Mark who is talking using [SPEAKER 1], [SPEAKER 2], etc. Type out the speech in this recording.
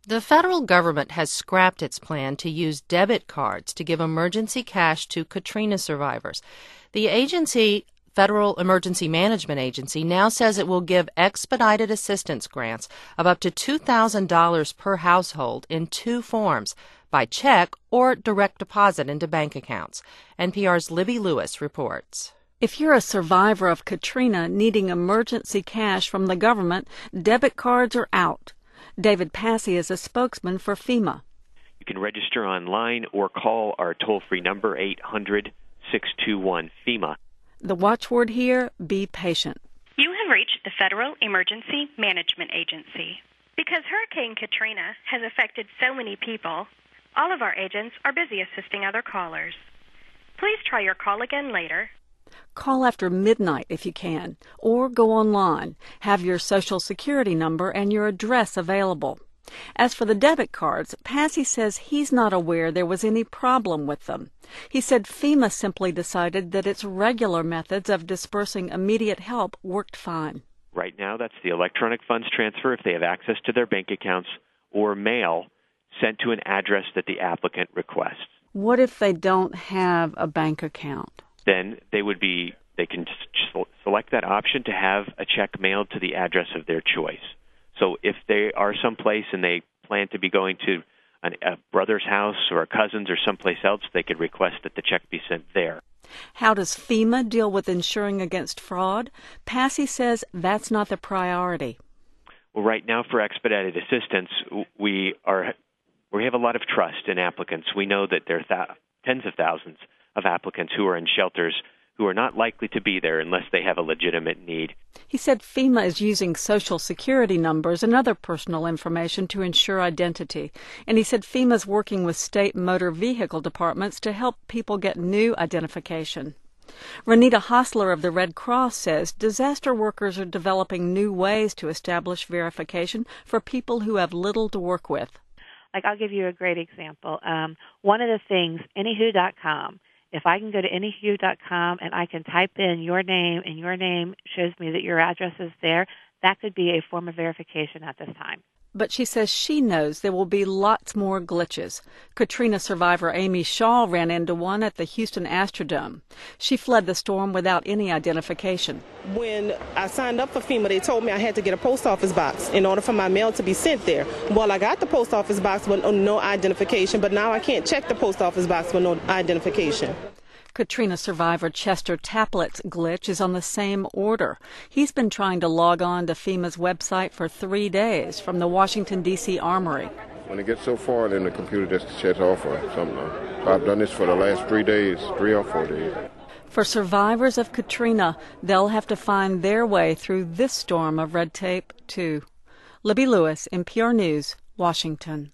[SPEAKER 1] The federal government has scrapped its plan to use debit cards to give emergency cash to Katrina survivors. The agency, Federal Emergency Management Agency, now says it will give expedited assistance grants of up to $2,000 per household in two forms, by check or direct deposit into bank accounts. NPR's Libby Lewis reports.
[SPEAKER 2] If you're a survivor of Katrina needing emergency cash from the government, debit cards are out. David Passy is a spokesman for FEMA.
[SPEAKER 3] You can register online or call our toll-free number, 800-621-FEMA.
[SPEAKER 2] The watchword here, be patient.
[SPEAKER 4] You have reached the Federal Emergency Management Agency. Because Hurricane Katrina has affected so many people, all of our agents are busy assisting other callers. Please try your call again later.
[SPEAKER 2] Call after midnight if you can, or go online. Have your Social Security number and your address available. As for the debit cards, Passy says he's not aware there was any problem with them. He said FEMA simply decided that its regular methods of dispersing immediate help worked fine.
[SPEAKER 3] Right now, that's the electronic funds transfer if they have access to their bank accounts, or mail sent to an address that the applicant requests.
[SPEAKER 2] What if they don't have a bank account?
[SPEAKER 3] Then they can select that option to have a check mailed to the address of their choice. So if they are someplace and they plan to be going to a brother's house or a cousin's or someplace else, they could request that the check be sent there.
[SPEAKER 2] How does FEMA deal with insuring against fraud? Passy says that's not the priority.
[SPEAKER 3] Well, right now for expedited assistance, we have a lot of trust in applicants. We know that there are tens of thousands of applicants who are in shelters who are not likely to be there unless they have a legitimate need.
[SPEAKER 2] He said FEMA is using Social Security numbers and other personal information to ensure identity. And he said FEMA's working with state motor vehicle departments to help people get new identification. Renita Hostler of the Red Cross says disaster workers are developing new ways to establish verification for people who have little to work with.
[SPEAKER 5] Like, I'll give you a great example. One of the things, anywho.com, if I can go to anywho.com and I can type in your name and your name shows me that your address is there, that could be a form of verification at this time.
[SPEAKER 2] But she says she knows there will be lots more glitches. Katrina survivor Amy Shaw ran into one at the Houston Astrodome. She fled the storm without any identification.
[SPEAKER 6] When I signed up for FEMA, they told me I had to get a post office box in order for my mail to be sent there. Well, I got the post office box with no identification, but now I can't check the post office box with no identification.
[SPEAKER 2] Katrina survivor Chester Taplett's glitch is on the same order. He's been trying to log on to FEMA's website for 3 days from the Washington, D.C. Armory.
[SPEAKER 7] When it gets so far, then the computer just shuts off or something. So I've done this for the last 3 days, 3 or 4 days.
[SPEAKER 2] For survivors of Katrina, they'll have to find their way through this storm of red tape, too. Libby Lewis, NPR News, Washington.